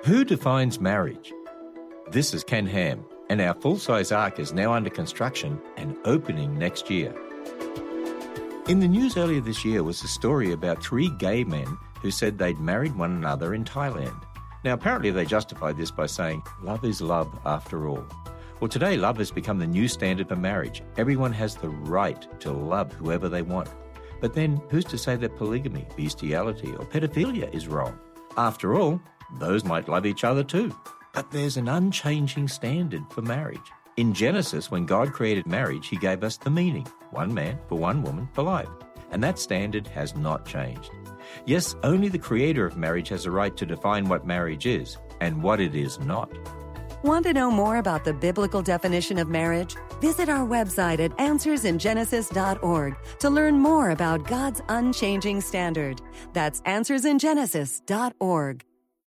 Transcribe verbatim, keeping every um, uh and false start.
Who defines marriage? This is Ken Ham, and our full-size ark is now under construction and opening next year. In the news earlier this year was a story about three gay men who said they'd married one another in Thailand. Now, apparently they justified this by saying, love is love after all. Well, today love has become the new standard for marriage. Everyone has the right to love whoever they want. But then who's to say that polygamy, bestiality, or pedophilia is wrong? After all, those might love each other too. But there's an unchanging standard for marriage. In Genesis, when God created marriage, he gave us the meaning, one man for one woman for life. And that standard has not changed. Yes, only the creator of marriage has a right to define what marriage is and what it is not. Want to know more about the biblical definition of marriage? Visit our website at answers in genesis dot org to learn more about God's unchanging standard. That's answers in genesis dot org.